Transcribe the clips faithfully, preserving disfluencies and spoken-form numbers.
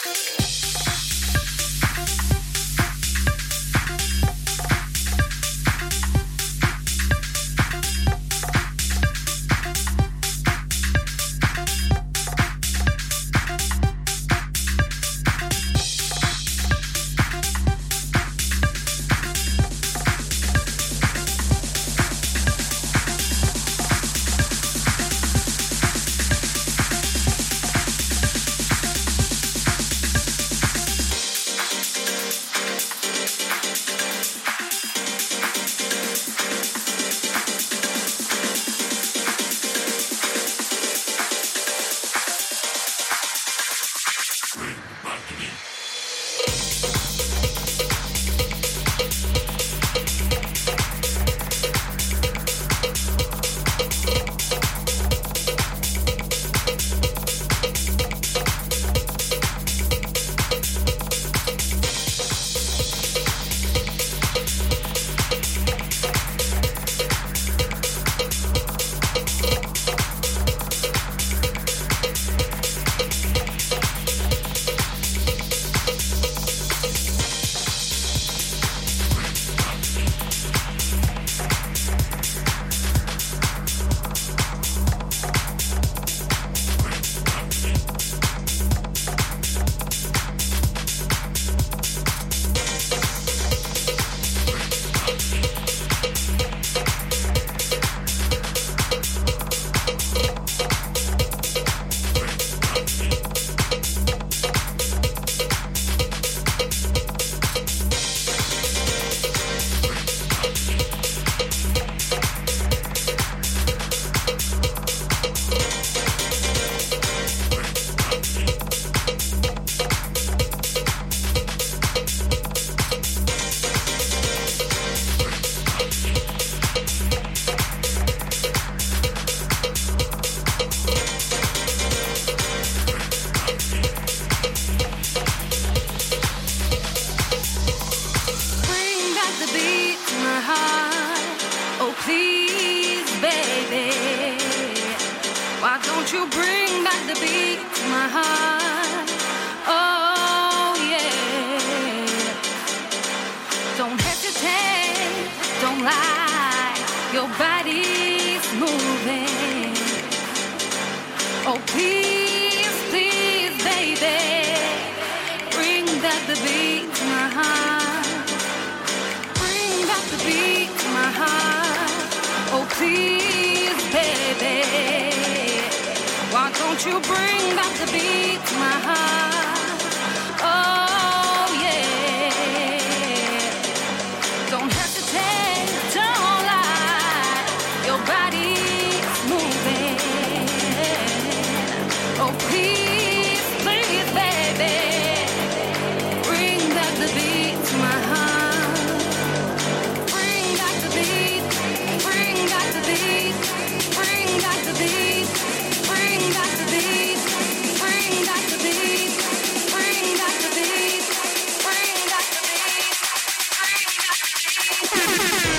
you bring back the beat to my heart. Oh yeah. Don't hesitate, don't lie. Your body's moving. Oh please, please, baby, bring back the beat to my heart. Bring back the beat to my heart. Oh please, baby, why don't you bring back the beat to my heart? Oh yeah. Don't hesitate, don't lie. Your body's moving. Oh please, please, baby, bring back the beat to my heart. Bring back the beat, bring back the beat, bring back the beat. Bring back the beat, bring back the beat, bring back the beat, bring back the beat, bring back the beat.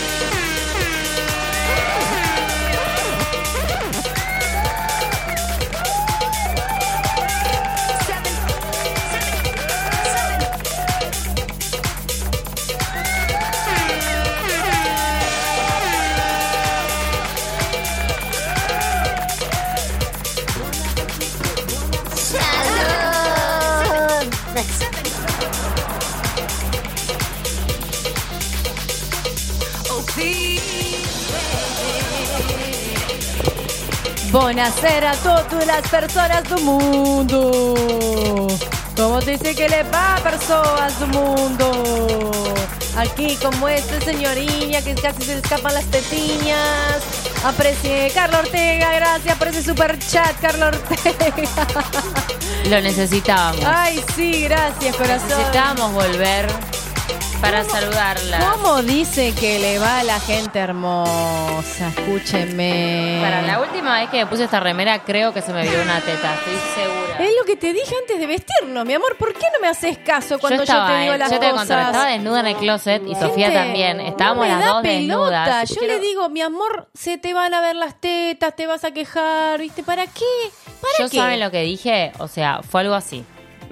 Buonasera a todas las personas do mundo. Como dice que le va a personas do mundo. Aquí como esta señorita que casi se le escapan las tetiñas. Aprecie Carlos Ortega, gracias por ese super chat, Carlos Ortega. Lo necesitábamos. Ay, sí, gracias, corazón. Necesitábamos volver para ¿Cómo, saludarla. ¿Cómo dice que le va a la gente hermosa? Escúcheme. Para la última vez que me puse esta remera, creo que se me vio una teta, estoy segura. Es lo que te dije antes de vestirnos, mi amor. ¿Por qué no me haces caso cuando yo, estaba, te digo eh, las yo te cosas? conté, estaba desnuda en el closet y Gente, Sofía también. Estábamos no me las da dos pelota. desnudas. Yo Quiero- le digo, mi amor, se te van a ver las tetas, te vas a quejar, ¿viste? ¿Para qué? ¿Para Yo qué? saben lo que dije, o sea, fue algo así.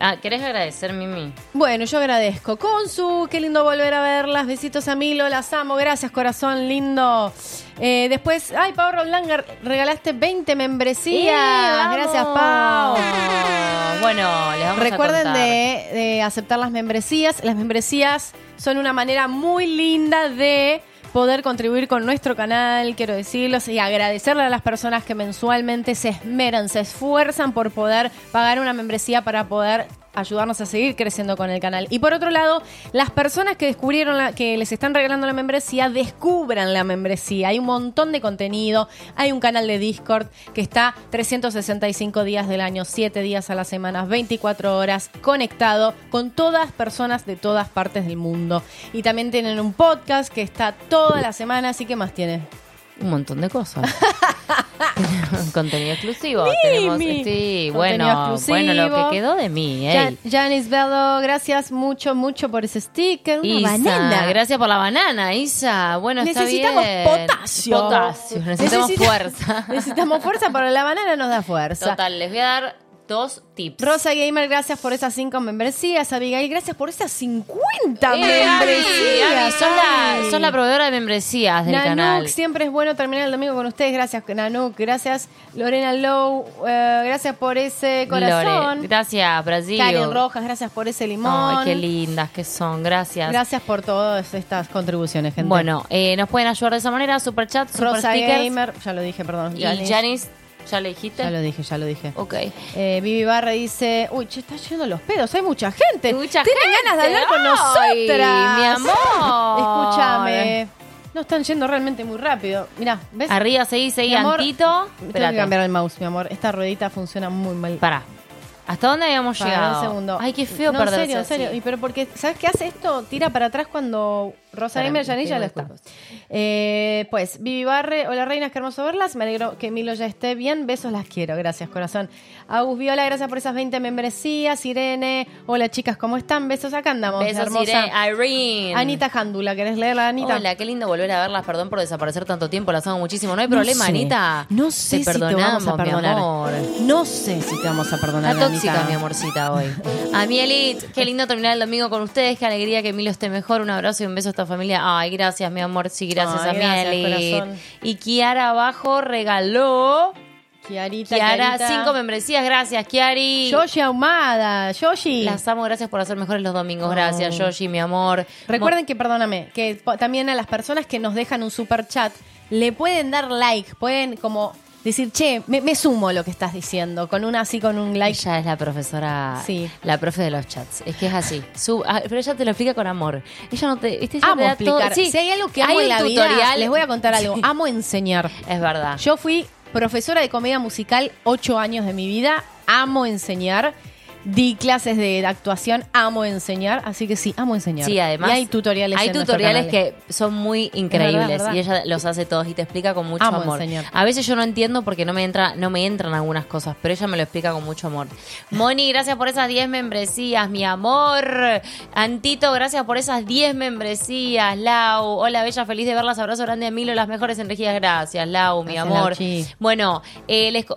Ah, ¿querés agradecer, Mimi? Bueno, yo agradezco. Consu, qué lindo volver a verlas. Besitos a Milo, las amo. Gracias, corazón lindo. Eh, después, ay, Pau Roldán, regalaste veinte membresías. Yeah, Gracias, Pau. Bueno, les vamos Recuerden a contar. de, de aceptar las membresías. Las membresías son una manera muy linda de poder contribuir con nuestro canal, quiero decirlos, y agradecerle a las personas que mensualmente se esmeran, se esfuerzan por poder pagar una membresía para poder ayudarnos a seguir creciendo con el canal. Y por otro lado, las personas que descubrieron la, que les están regalando la membresía, descubran la membresía. Hay un montón de contenido, hay un canal de Discord que está trescientos sesenta y cinco días del año, siete días a la semana, veinticuatro horas, conectado con todas personas de todas partes del mundo. Y también tienen un podcast que está toda la semana, así que más tiene. Un montón de cosas. Contenido exclusivo. Mimi. Tenemos, sí, Contenido bueno, exclusivo. bueno, lo que quedó de mí. Jan- Ey. Janice Bello, gracias mucho, mucho por ese sticker. Una Isa, banana. gracias por la banana, Isa. Bueno, está Necesitamos bien. potasio. Potasio, necesitamos Necesita- fuerza. Necesitamos fuerza, pero la banana nos da fuerza. Total, les voy a dar dos tips. Rosa Gamer, gracias por esas cinco membresías. Abigail, gracias por esas cincuenta Eh, membresías. Gaby, Gaby, sos, la, Ay. sos la proveedora de membresías del Nanuk, canal. siempre es bueno terminar el domingo con ustedes. Gracias, Nanuk. Gracias, Lorena Low. eh, gracias por ese corazón. Lore, gracias, Brasil. Karen Rojas, gracias por ese limón. Ay, qué lindas que son, gracias. Gracias por todas estas contribuciones, gente. Bueno, eh, nos pueden ayudar de esa manera, super chat, super Rosa stickers. Gamer, ya lo dije, perdón. Y Janice. Janice, ¿ya le dijiste? Ya lo dije, ya lo dije. Ok. Eh, Vivi Barra dice, uy, che, está yendo los pedos, hay mucha gente. Mucha Tienen gente. ganas de hablar con Ay, nosotras. mi amor. Escúchame. No están yendo realmente muy rápido. Mirá, ¿ves? Arriba, seguí, seguí, Mi amor, Antito. Tengo que Espérate. cambiar el mouse, mi amor. Esta ruedita funciona muy mal. Pará. ¿Hasta dónde habíamos Para, llegado? un segundo. Ay, qué feo no, perderse en serio, en así. serio. Y pero porque, ¿sabes qué hace esto? Tira para atrás cuando Rosa Para, Gamer Janilla pido ya está. disculpas. Eh, pues, Vivi Barre, hola reinas, qué hermoso verlas. Me alegro que Milo ya esté bien. Besos, las quiero. Gracias, corazón. Agus Viola, gracias por esas veinte membresías. Irene, hola chicas, ¿cómo están? Besos, acá andamos. Besos, hermosa. Irene. Irene. Anita Jándula, ¿querés leerla, Anita? Hola, qué lindo volver a verlas. Perdón por desaparecer tanto tiempo. Las amo muchísimo. No hay problema, sé. Anita. No sé Te si te perdonamos, vamos a perdonar. mi amor. No sé si te vamos a perdonar, Está tóxica, Anita. mi amorcita, hoy. A mi Elite, qué lindo terminar el domingo con ustedes. Qué alegría que Milo esté mejor. Un abrazo y un beso a esta familia. Ay, gracias, mi amor. Sí, gracias Ay, a mi gracias, Elite. corazón. Y Kiara abajo regaló. Kiarita, Kiara, Kiarita. cinco membresías. Gracias, Kiari. Yoshi Ahumada, Yoshi. Las amo, gracias por hacer mejores los domingos. Oh. Gracias, Yoshi, mi amor. Recuerden que, perdóname, que po- también a las personas que nos dejan un super chat, le pueden dar like, pueden como decir, che, me, me sumo a lo que estás diciendo, con una así, con un like. Ella es la profesora, Sí. la profe de los chats. Es que es así. Su- ah, pero ella te lo explica con amor. Ella no te. Este, ella Amo te da todo- explicar. sí, Si hay algo que amo hay en un la tutorial. vida, les voy a contar algo. Sí. Amo enseñar. Es verdad. Yo fui profesora de comedia musical ocho años de mi vida. Amo enseñar. Di clases de actuación, amo enseñar, así que sí, amo enseñar. Sí, además. Y hay tutoriales Hay en nuestro tutoriales canal. que son muy increíbles Es verdad, y ella los hace todos y te explica con mucho Amo amor. enseñar. A veces yo no entiendo porque no me entra, no me entran algunas cosas, pero ella me lo explica con mucho amor. Moni, gracias por esas diez membresías, mi amor. Antito, gracias por esas diez membresías. Lau, hola bella, feliz de verlas. Abrazo grande a Milo, las mejores energías. Gracias, Lau, mi Gracias, amor. Lauchi. Bueno, eh, les co-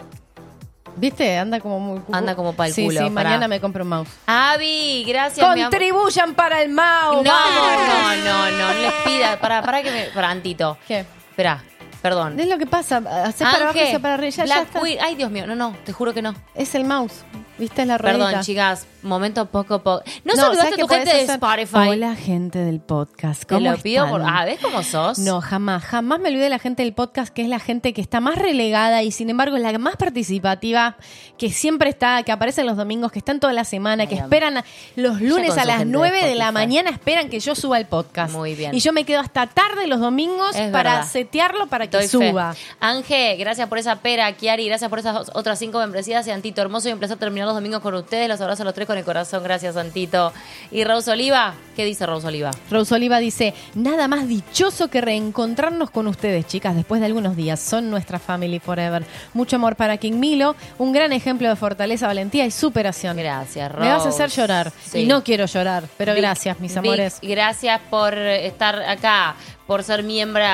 ¿Viste? Anda como muy... Anda como pa'l sí, culo, Sí, pará. mañana me compro un mouse. Avi, gracias, mi amor. Contribuyan para el mouse. No, ¡vamos! no, no, no, no les pida. Para, para que me. Para, Antito. ¿Qué? Espera, perdón. Es lo que pasa. Haces para abajo y Ángel, haces para arriba. Ya, ya Black está. Queen- Ay, Dios mío, no, no, te juro que no. Es el mouse. ¿Viste? Es la ruedita. Perdón, chicas, momento poco poco. No, ¿sabes saludaste a qué tu podés gente de hacer? Spotify. Hola, gente del podcast. Te ¿Cómo lo pido por. están? Ah, ¿ves cómo sos? No, jamás, jamás me olvidé de la gente del podcast, que es la gente que está más relegada y sin embargo es la más participativa, que siempre está, que aparece los domingos, que están toda la semana, que Ay, esperan a- los lunes con a su las gente de nueve de la Spotify. mañana, esperan que yo suba el podcast. Muy bien. Y yo me quedo hasta tarde los domingos Es para verdad. setearlo para que Doy fe. suba. Ángel, gracias por esa pera. Kiari, gracias por esas otras cinco membresías. Y Antito, hermoso y un placer terminar los domingos con ustedes. Los abrazo a los tres con el corazón. Gracias, Antito. Y Rose Oliva, ¿qué dice Rose Oliva? Rose Oliva dice, nada más dichoso que reencontrarnos con ustedes, chicas, después de algunos días. Son nuestra family forever. Mucho amor para King Milo, un gran ejemplo de fortaleza, valentía y superación. Gracias, Rose. Me vas a hacer llorar. Sí. Y no quiero llorar, pero Vic, gracias, mis Vic, amores. gracias por estar acá, por ser miembro.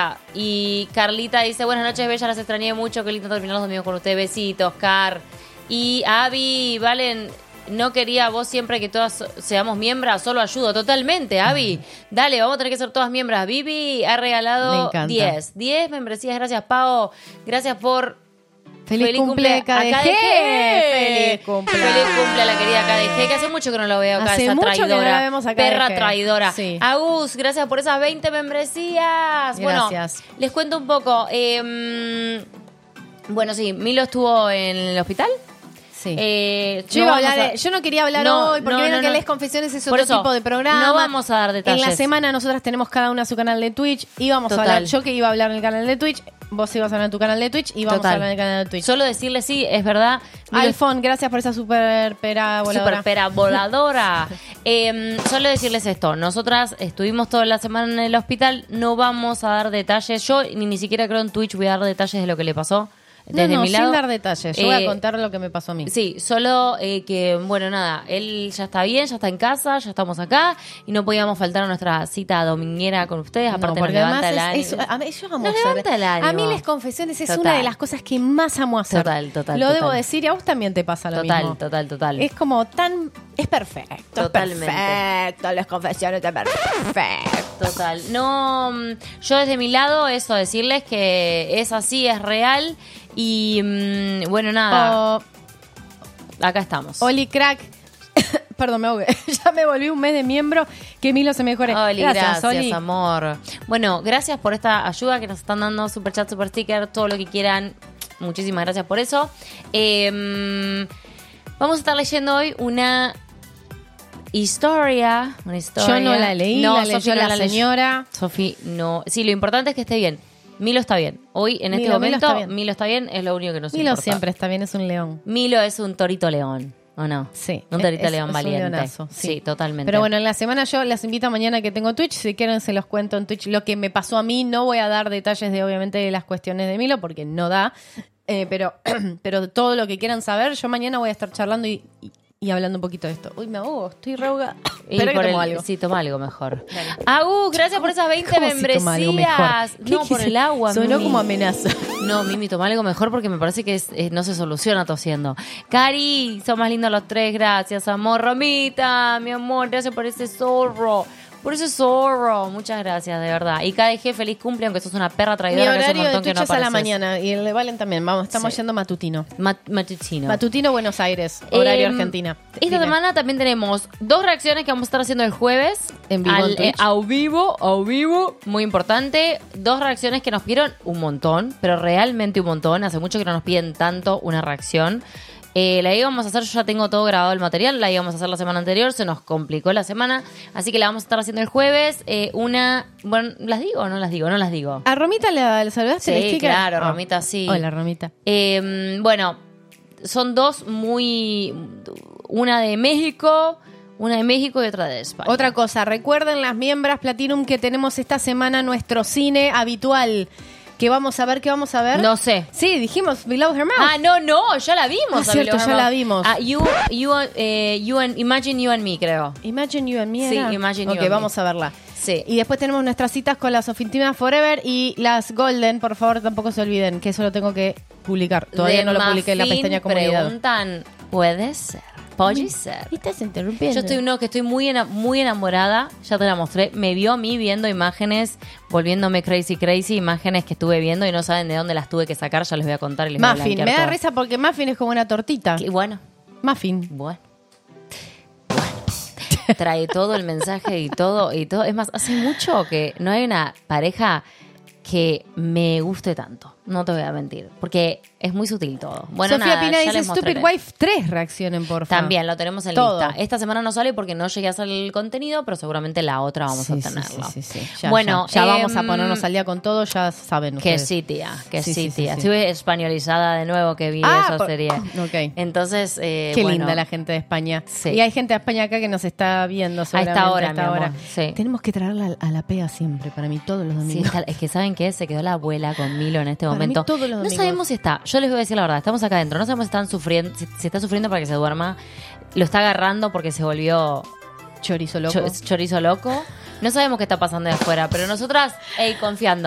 Y Carlita dice, buenas noches, bella, las extrañé mucho. Qué lindo terminar los domingos con ustedes. Besitos, Car. Y Avi, Valen, no quería vos siempre que todas seamos miembros, solo ayudo. Totalmente, Avi. Dale, vamos a tener que ser todas miembros. Vivi ha Me regalado encanta. diez. diez membresías, gracias, Pao. Gracias por... Feliz, cumple, K D G. Feliz cumple. Feliz cumple a la querida K D G, que hace mucho que no lo veo acá, Hace esa mucho que no traidora. la vemos a K D G. Perra traidora. Sí. Agus, gracias por esas veinte membresías. Gracias. Bueno, les cuento un poco. Eh, bueno, sí, Milo estuvo en el hospital. Sí. Eh, Yo, no iba a vamos hablar a- de- yo no quería hablar No, hoy porque no, vieron no, que no. Les Confesiones es Por otro eso, tipo de programa. no vamos a dar detalles. En la semana nosotras tenemos cada una su canal de Twitch. Íbamos Total. a hablar, yo que iba a hablar en el canal de Twitch, vos ibas a hablar en tu canal de Twitch y vamos Total. a hablar en el canal de Twitch. Solo decirle sí, es verdad. Milo iPhone, gracias por esa super pera voladora. Super pera voladora. Eh, solo decirles esto, nosotras estuvimos toda la semana en el hospital, no vamos a dar detalles, yo ni, ni siquiera creo en Twitch voy a dar detalles de lo que le pasó. Desde no, no, mi lado. sin dar detalles. Yo voy a Eh, contar lo que me pasó a mí. Sí, solo eh, que, bueno, nada, él ya está bien, ya está en casa, ya estamos acá y no podíamos faltar a nuestra cita dominguera con ustedes, aparte No, nos porque levanta el además ánimo. es- es- a mí- yo amo Nos hacer- levanta el ánimo. A mí Les Confesiones es Total. una de las cosas que más amo hacer. Total, total, Lo total. debo decir y a vos también te pasa lo Total, mismo. total, total. Es como tan... Es perfecto. Totalmente. Es perfecto. Les Confesiones es perfecto. Total. No, mm, yo desde mi lado eso, decirles que es así, es real y mm, bueno, nada, O- acá estamos. Oli Crack. Perdón, me ahogué. Ya me volví un mes de miembro. Que Milo se mejore. Oli, gracias, Oli. amor. Bueno, gracias por esta ayuda que nos están dando, super chat, super sticker, todo lo que quieran. Muchísimas gracias por eso. Eh, vamos a estar leyendo hoy una historia. Una historia. Yo no la leí, No, la leyó Sofi no la leyó. señora. Sofi, no. Sí, lo importante es que esté bien. Milo está bien. Hoy, en este Milo, Milo momento, está bien. Milo está bien, es lo único que nos Milo importa. siempre está bien, es un león. Milo es un torito león, ¿o no? Sí. Un torito es- león es un valiente. leonazo, sí. totalmente. Pero bueno, en la semana yo las invito mañana que tengo Twitch. Si quieren se los cuento en Twitch lo que me pasó a mí. No voy a dar detalles de obviamente de las cuestiones de Milo porque no da. Eh, pero, pero todo lo que quieran saber, yo mañana voy a estar charlando y, y, y hablando un poquito de esto. Uy, me ahogo, estoy rehogada. Y Espera que por tomo el- algo. Sí, toma algo mejor. Agus, gracias por esas veinte ¿Cómo si toma algo mejor? membresías. ¿Qué No, por quise? el agua. Sonó Mimi. como amenaza. No, Mimi, toma algo mejor porque me parece que es- eh, no se soluciona tosiendo. Cari, son más lindos los tres, gracias, amor. Romita, mi amor, gracias por ese zorro. Por ese zorro. Muchas gracias, de verdad. Y K D G, feliz cumple, aunque sos una perra Mi traidora que hace un horario de montón que Twitch no es a la apareces. mañana y el de Valen también. Vamos, estamos Sí. yendo matutino. Mat- matutino. Matutino, Buenos Aires, horario Em, Argentina. Esta Dime. semana también tenemos dos reacciones que vamos a estar haciendo el jueves. En vivo en Twitch. eh, a vivo, a vivo. Muy importante. Dos reacciones que nos pidieron un montón, pero realmente un montón. Hace mucho que no nos piden tanto una reacción. Eh, la íbamos a hacer, yo ya tengo todo grabado el material, la íbamos a hacer la semana anterior, se nos complicó la semana, así que la vamos a estar haciendo el jueves. Eh, una, bueno, ¿las digo o no las digo? No las digo. ¿A Romita le, le saludaste el Sí, sticker? claro, Ah. Romita, sí. Hola, Romita. Eh, bueno, son dos muy... Una de México, una de México y otra de España. Otra cosa, recuerden las miembros Platinum que tenemos esta semana nuestro cine habitual. Que vamos a ver, ¿qué vamos a ver? No sé. Sí, dijimos Below Her Mouth. Ah, no, no, ya la vimos. Ah, cierto, Abigail ya la Hermano. vimos. Ah, you, you, eh, you and, Imagine You and Me, creo. Imagine You and Me. Sí, era? Imagine You Ok, and Me. vamos a verla. Sí. Y después tenemos nuestras citas con las Ofintimas Forever y las Golden, por favor, tampoco se olviden, que eso lo tengo que publicar. Todavía De no lo publiqué en la Muffin pestaña comunidad. preguntan, ¿puede ser? ¿Puede ser? Y estás interrumpiendo. Yo estoy no, que estoy muy ena- muy enamorada, ya te la mostré, me vio a mí viendo imágenes, volviéndome crazy crazy, imágenes que estuve viendo y no saben de dónde las tuve que sacar, ya les voy a contar y les voy a Muffin, blanquear me da todo. risa porque Muffin es como una tortita. Y bueno, Muffin. bueno. Bueno. Trae todo el mensaje y todo y todo. Es más, hace mucho que no hay una pareja que me guste tanto. No te voy a mentir, porque es muy sutil todo. Bueno, Sofía nada, Pina ya dice les Stupid mostraré. Wife tres, reaccionen por favor. También lo tenemos en Todo. lista. Esta semana no sale porque no llegué a hacer el contenido, pero seguramente la otra vamos Sí, a sí, tenerlo. sí, sí, sí. Ya, bueno, ya, ya vamos a em, ponernos al día con todo, ya saben Que ustedes. sí, tía, que Sí, sí, sí, sí, tía. sí. Estuve españolizada de nuevo que vi Ah, esa por- serie. Ok. Entonces, eh, Qué bueno, linda la gente de España. Sí. Y hay gente de España acá que nos está viendo seguramente esta hora, a esta mi amor, hora. sí. Tenemos que traerla a la pega siempre, para mí, todos los Sí, domingos. está- es que ¿saben qué? Se quedó la abuela con Milo en este Para mí momento. todos los No domingos. sabemos si está. Yo les voy a decir la verdad. Estamos acá adentro. No sabemos si están sufriendo, si, si está sufriendo para que se duerma. Lo está agarrando porque se volvió Chorizo loco. cho- chorizo loco. No sabemos qué está pasando de afuera, pero nosotras, ey, confiando.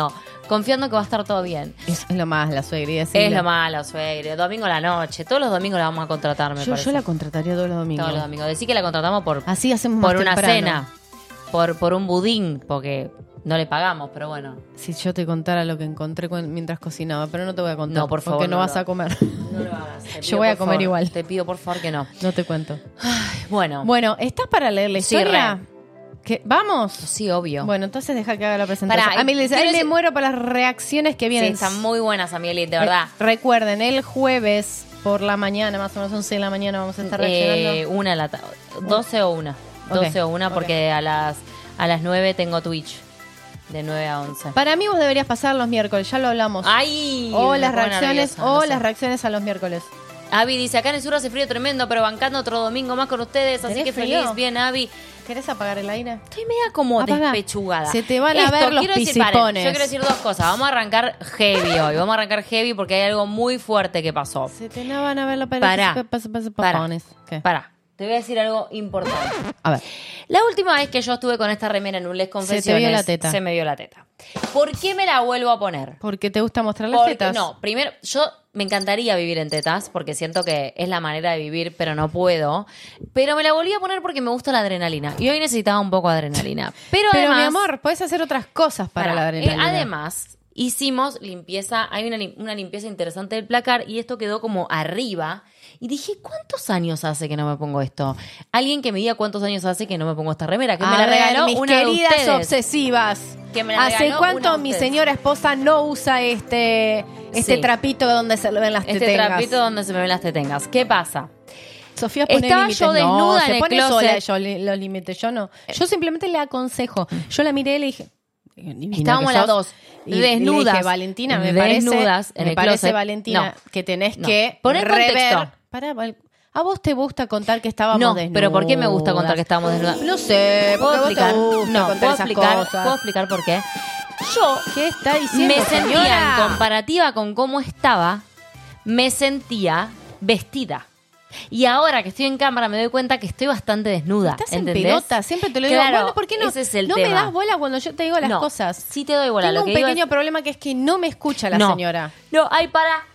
confiando que va a estar todo bien. Es, es lo más, la suegría. Es lo más, la suegra. Domingo a la noche. Todos los domingos la vamos a contratar, me yo, parece. yo la contrataría todos los domingos. Todos los domingos. Decí que la contratamos por, Así hacemos por más una temprano. cena. Por, por un budín, porque no le pagamos, pero bueno. Si yo te contara lo que encontré cu- mientras cocinaba, pero no te voy a contar. No, por favor, Porque no, no vas lo- a comer. No lo hagas. Te pido, Yo voy a por comer favor. igual. Te pido, por favor, que no. No te cuento. Bueno. Bueno, ¿estás para leer la Sí, historia? ¿Qué? ¿Vamos? Sí, obvio. Bueno, entonces deja que haga la presentación. Pará, a mí, les- quiero ahí me decir- muero por las reacciones que Sí, vienen. están muy buenas, Amielit, de verdad. Eh, recuerden, el jueves por la mañana, más o menos once de la mañana, vamos a estar reaccionando. Eh, una de la tarde. doce o una. Ok, doce o una, ok. porque a las a las nueve tengo Twitch. De nueve a once. Para mí vos deberías pasar los miércoles, ya lo hablamos. ¡Ay! o me las pongo reacciones, nerviosa, o no sé. las reacciones a los miércoles. Avi dice, acá en el sur hace frío tremendo, pero bancando otro domingo más con ustedes, así ¿Tenés que frío? feliz. Bien, Avi. ¿Querés apagar el aire? Estoy media como Apaga. despechugada. Se te van a Esto, ver los quiero decir, paren, pisipones. yo quiero decir dos cosas. Vamos a arrancar heavy hoy. Vamos a arrancar heavy porque hay algo muy fuerte que pasó. Se te van a ver los Pará. pisipones. Pará. ¿Qué? Pará. Te voy a decir algo importante. A ver. La última vez que yo estuve con esta remera en un Les Confesiones, Se te vio la teta. se me vio la teta. ¿Por qué me la vuelvo a poner? ¿Porque te gusta mostrar las Porque- tetas? No, primero, yo me encantaría vivir en tetas porque siento que es la manera de vivir, pero no puedo. Pero me la volví a poner porque me gusta la adrenalina. Y hoy necesitaba un poco de adrenalina. Pero, Pero además, mi amor, podés hacer otras cosas para pará, la adrenalina. eh, además, hicimos limpieza, hay una, lim- una limpieza interesante del placar y esto quedó como arriba. Y dije, ¿cuántos años hace que no me pongo esto? Alguien que me diga cuántos años hace que no me pongo esta remera, que A me la ver, regaló mis una de queridas ustedes. obsesivas. Que me la ¿Hace regaló cuánto una de mi ustedes. señora esposa no usa este este Sí. trapito donde se le ven las Este tetengas? trapito donde se me ven las tetengas. ¿Qué pasa? Sofía pone Estaba límites. yo desnuda no, en se el pone closet. sola yo li- los límites, yo no. Yo simplemente le aconsejo. Yo la miré y le dije, divina Estábamos que las sos. dos Y desnudas. le dije, Valentina, me Desnudas parece, en me el parece, closet. Valentina, No. que tenés No. que Pon en rever. contexto. Pará, Val- a vos te gusta contar que estábamos No, desnudas. pero ¿por qué me gusta contar que estábamos desnudas? No sé, ¿Puedo porque a explicar? vos te gusta No, contar ¿puedo esas explicar, cosas. ¿puedo explicar por qué? Yo ¿Qué está diciendo, me sentía, señora? en comparativa con cómo estaba, me sentía vestida. Y ahora que estoy en cámara me doy cuenta que estoy bastante desnuda. Estás en ¿entendés? pelota, siempre te lo digo. Claro, Bueno, ¿por qué no? ese es el no tema. me das bola cuando yo te digo las No, cosas. sí te doy bola. Tengo Lo que un digo pequeño es- problema que es que no me escucha la no. señora. No, ay, para.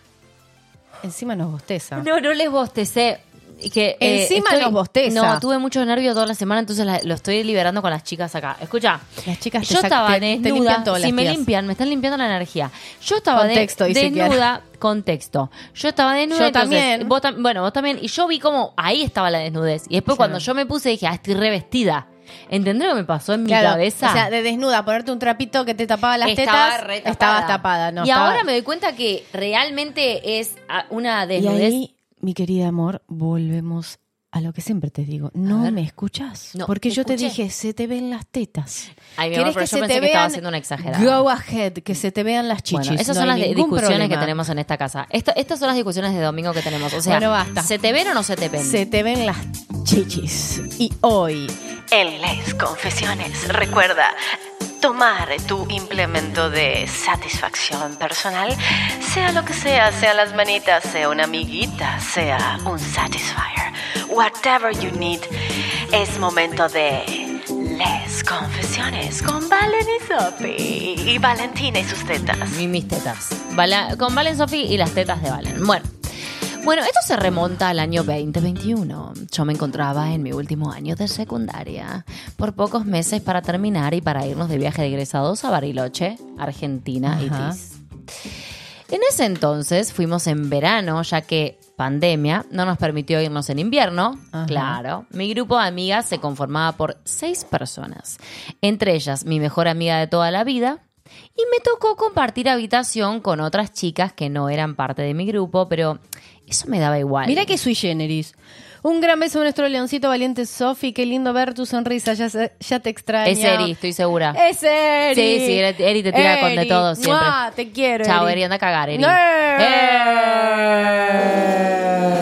Encima nos bosteza. No, no les bostecé. Que, eh, Encima estoy- nos bosteza. No, tuve mucho nervio toda la semana, entonces la- lo estoy liberando con las chicas acá. Escucha, Las chicas te yo sac- estaba te- te desnuda. limpian todas si las me tías. limpian, me están limpiando la energía. Yo estaba de- Contexto, dice desnuda, contexto. Yo estaba desnuda, Yo entonces, también. vos tam- bueno, vos también. Y yo vi como ahí estaba la desnudez. Y después Sí. cuando yo me puse dije, ah, estoy revestida. ¿Entendés lo que me pasó en mi Claro, cabeza? o sea, de desnuda, ponerte un trapito que te tapaba las estaba tetas, re tapada. estabas tapada. No, y estaba- ahora me doy cuenta que realmente es ah, una Y desnudez. ahí, mi querida amor, volvemos a lo que siempre te digo. No ver. me escuchás. No, porque te yo te escuché. dije, se te ven las tetas. Ay, mi ¿Querés amor, pero yo pensé que estaba haciendo una exagerada. Go ahead, que se te vean las chichis. Bueno, esas no son hay las de- ningún discusiones problema. que tenemos en esta casa. Esto- estas son las discusiones de domingo que tenemos. O sea, Bueno, basta. ¿se te ven o no se te ven? Se te ven las chichis. Y hoy, En Les Confesiones, recuerda tomar tu implemento de satisfacción personal, sea lo que sea, sea las manitas, sea una amiguita, sea un satisfier, whatever you need, es momento de Les Confesiones con Valen y Sophie y Valentina y sus tetas. Mi- mis tetas. Vala- con Valen Sofi y las tetas de Valen. Bueno. Bueno, esto se remonta al año veinte veintiuno. Yo me encontraba en mi último año de secundaria, por pocos meses para terminar y para irnos de viaje de egresados a Bariloche, Argentina. Ajá. Itis. En ese entonces fuimos en verano, ya que pandemia no nos permitió irnos en invierno. Ajá. Claro. Mi grupo de amigas se conformaba por seis personas. Entre ellas, mi mejor amiga de toda la vida. Y me tocó compartir habitación con otras chicas que no eran parte de mi grupo, pero eso me daba igual. mira que sui generis. Un gran beso a nuestro leoncito valiente Sofi. Qué lindo ver tu sonrisa. Ya, se- ya te extraño. Es Eri, estoy segura. Es Eri. Sí, sí, Eri- Eri te tira con de Eri. todo siempre. ¡Mua! Te quiero, Chao, Eri. Eri, anda a cagar, Eri. ¡Eh!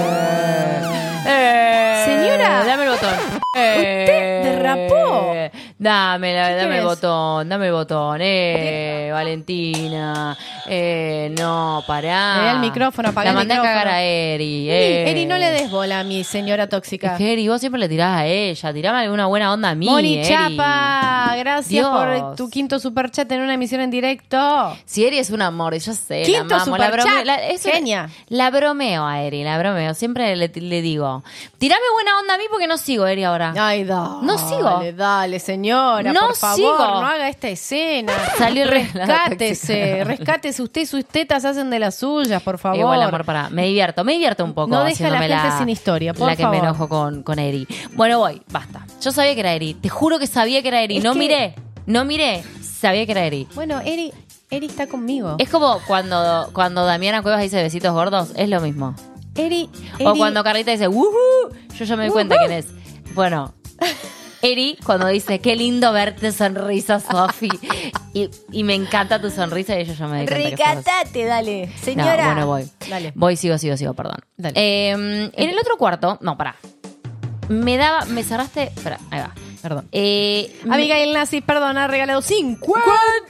Eh. Señora, Dame el botón. usted derrapó. Dame, la- ¿Qué dame el querés? botón, dame el botón. Eh, Valentina. Eh, no, pará. Le da el micrófono, apagá La el mandé a micrófono. cagar a Eri. Sí, eh. Eri, no le des bola a mi señora tóxica. Es que Eri, vos siempre le tirás a ella. Tirame alguna buena onda a mí, Moni Eri. Chapa, gracias Dios. por tu quinto superchat en una emisión en directo. Si Eri es un amor, yo sé, Quinto la amo, la superchat. bromeo, la, es una- Genia. la bromeo a Eri, la bromeo. Siempre le, le digo, tirame buena onda a mí porque no sigo, Eri, ahora. Ay, dale. No sigo. Dale, dale, señora, No por favor, sigo. no haga esta escena. Salió re- Rescátese, rescátese. Usted y sus tetas hacen de las suyas, por favor. Igual, amor, para. Me divierto, me divierto un poco. No deja a la haciéndome gente sin historia, por La que favor. me enojo con, con Eri. Bueno, voy, basta. Yo sabía que era Eri. Te juro que sabía que era Eri. Es No que- miré, no miré. Sabía que era Eri. Bueno, Eri, Eri está conmigo. Es como cuando, cuando Damiana Cuevas dice besitos gordos, es lo mismo. Eri, O Eri- cuando Carlita dice, ¡wuhu! Yo ya me doy cuenta quién es. Bueno, Eri, cuando dice, qué lindo verte sonrisa, Sofi. Y, y me encanta tu sonrisa y yo ya me doy cuenta que sos- Recatate, dale. Señora. No, bueno, voy. Dale. Voy, sigo, sigo, sigo, perdón. Dale. Eh, en el otro cuarto, no, pará. Me daba, me cerraste, espera, ahí va. Perdón. Eh, me- Abigail Nazi, perdón, ha regalado cincuenta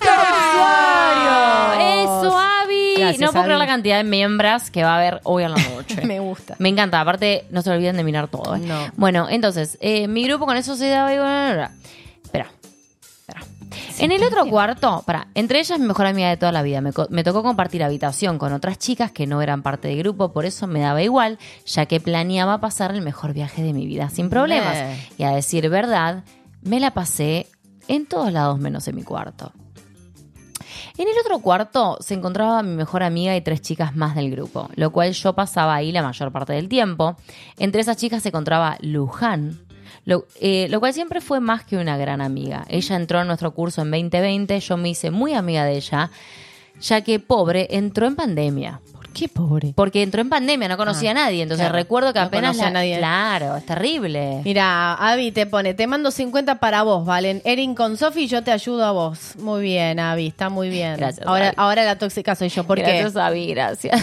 usuarios. Eso, Abby. Gracias, no puedo creer Abby. la cantidad de miembros que va a haber hoy a la noche. Me gusta. Me encanta. Aparte, no se olviden de mirar todo. ¿eh? No. Bueno, entonces, eh, mi grupo con eso se daba... Espera. Espera. En el otro cuarto, para, entre ellas mi mejor amiga de toda la vida. Me, co- me tocó compartir habitación con otras chicas que no eran parte del grupo, por eso me daba igual, ya que planeaba pasar el mejor viaje de mi vida sin problemas. Eh. Y a decir verdad, me la pasé en todos lados menos en mi cuarto. En el otro cuarto se encontraba mi mejor amiga y tres chicas más del grupo, lo cual yo pasaba ahí la mayor parte del tiempo. Entre esas chicas se encontraba Luján, lo, eh, lo cual siempre fue más que una gran amiga. Ella entró en nuestro curso en veinte veinte, yo me hice muy amiga de ella, ya que pobre entró en pandemia. ¿Por qué pobre? Porque entró en pandemia, no conocía Ah, a nadie, entonces claro. recuerdo que No apenas... conocía la- a nadie. Claro, es terrible. Mira, Abby te pone, te mando cincuenta para vos, Valen. Erin con Sofi y yo te ayudo a vos. Muy bien, Abby, está muy bien. Gracias, Ahora, Abby. ahora la tóxica soy yo. ¿Por Gracias, qué? Abby, gracias.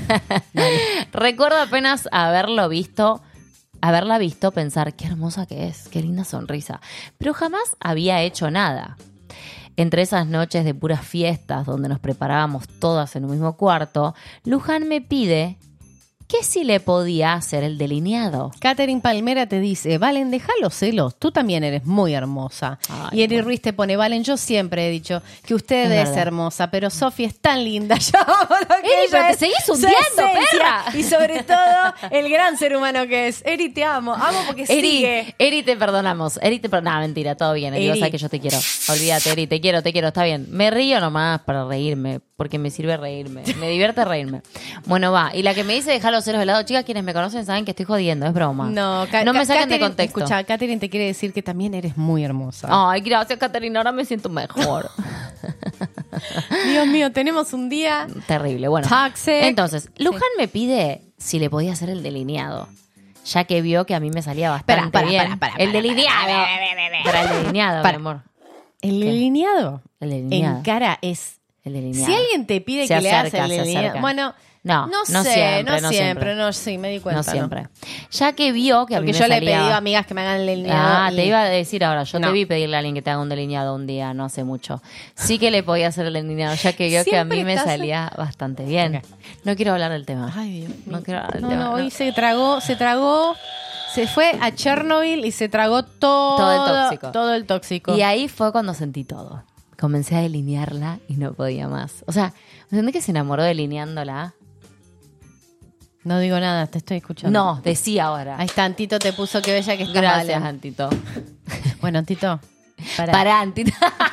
Recuerdo apenas haberlo visto, haberla visto, pensar qué hermosa que es, qué linda sonrisa. Pero jamás había hecho nada. Entre esas noches de puras fiestas donde nos preparábamos todas en un mismo cuarto, Luján me pide que si le podía hacer el delineado. Catherine Palmera te dice, Valen, deja los celos, tú también eres muy hermosa. Ay, y Eri bueno. Ruiz te pone, Valen, yo siempre he dicho que usted Es es, verdad. hermosa, pero Sofi es tan linda. Yo amo lo que Eri, ella pero te es, seguís su hundiendo, esencia, perra. Y sobre todo, el gran ser humano que es. Eri, te amo, amo porque sigue. Eri, Eri, te perdonamos. Eri, te perdonamos. No, mentira, todo bien. Eri, Eri. vos sabés que yo te quiero. Olvídate, Eri, te quiero, te quiero, está bien. Me río nomás para reírme, porque me sirve reírme. Me divierte reírme. Bueno, va. Y la que me dice dejar los celos de lado, chicas, quienes me conocen saben que estoy jodiendo, es broma. No, Ca- no me Ca- saquen de Catherine- contexto. Escucha, Catherine te quiere decir que también eres muy hermosa. Ay, gracias, Caterina. Ahora me siento mejor. Dios mío, tenemos un día. Terrible. Bueno. Toxic. Entonces, Luján me pide si le podía hacer el delineado. Ya que vio que a mí me salía bastante Espera, para, bien. para, para, el para, delineado. Para el delineado, Para. mi amor. El ¿Qué? delineado El delineado. en cara es. El delineado. Si alguien te pide Se que le acerca, hagas el se delineado. acerca. Bueno, No, no, no sé, siempre, no no siempre, siempre. no, sí, me di cuenta. No siempre. Ya que vio que a mí Porque me yo le he salía... pedido a amigas que me hagan el delineado. Ah, y- te iba a decir ahora, yo No. te vi pedirle a alguien que te haga un delineado un día, no hace mucho. Sí que le podía hacer el delineado, ya que vio que a Siempre mí me estás- salía bastante bien. Ok. No quiero hablar del tema. Ay, Dios mío. No quiero hablar del No, tema. no, no. hoy se tragó, se tragó, se fue a Chernobyl y se tragó todo, Todo el tóxico. todo el tóxico. Y ahí fue cuando sentí todo. Comencé a delinearla y no podía más. O sea, ¿me entendés que se enamoró delineándola? No digo nada, te estoy escuchando. No, decía ahora. Ahí está, Antito te puso que bella que está Gracias, mal. Antito. Bueno, Antito, para. Para, Antito.